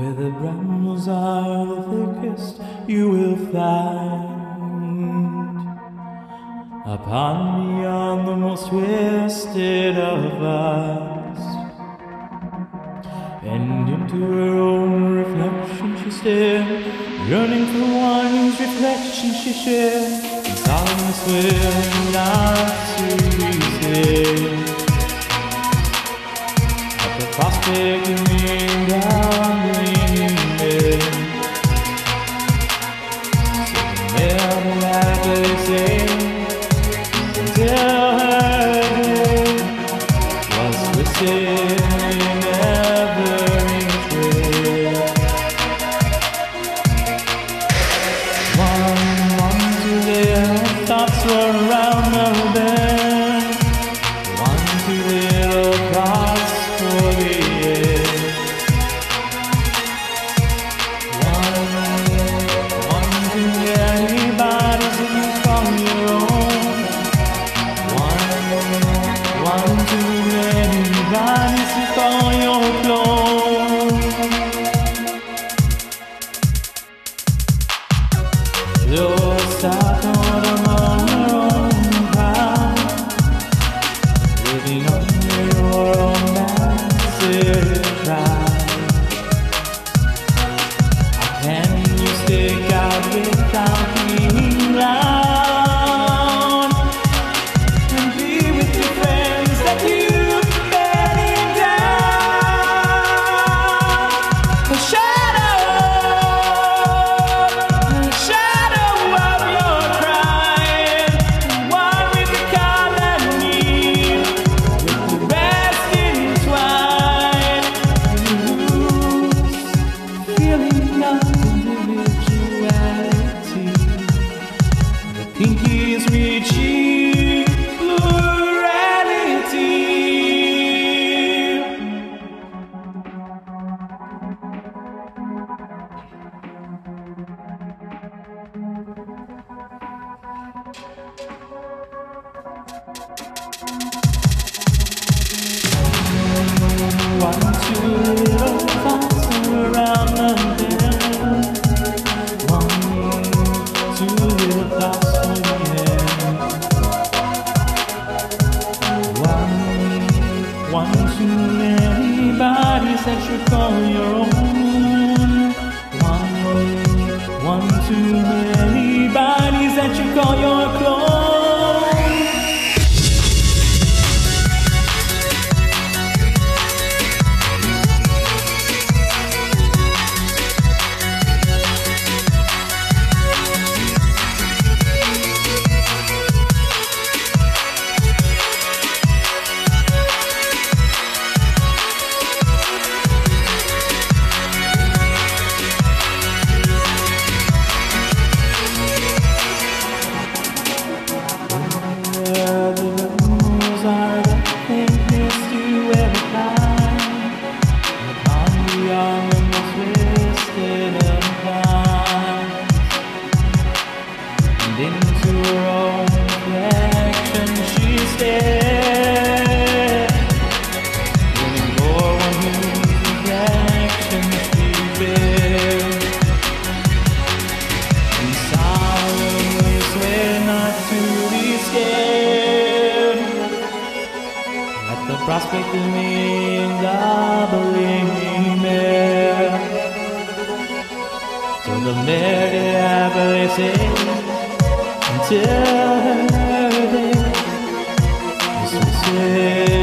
where the brambles are the thickest, you will find upon beyond the most twisted of us. And into her own reflection she stared, yearning for one whose reflection she shared, and solemnly swearing not to resist at the prospect of being gambling in. So never have they say until her day was twisted in every trail. One to little thoughts were around the bend, one to little thoughts for the end. One to anybody's that you call your own. One too many bodies to call your clone. You're stuck on among your own crowd, living under your own massive pride. How can you stick out without being loud, and be with your friends that you bedding down? The shadow of your crying, one with the colony, with the rest entwined. You lose feeling of individuality. The pinkies reaching plurality. One, two little thoughts around the bend. One, two little thoughts for the end. One too many bodies that you call your own. One too many bodies that you call your clone. Into her own reflection she stared, yearning for one whose reflection she bears, and solemnly swear not to be scared at the prospect of being doubling there. So the merry happily say until her day is twisted.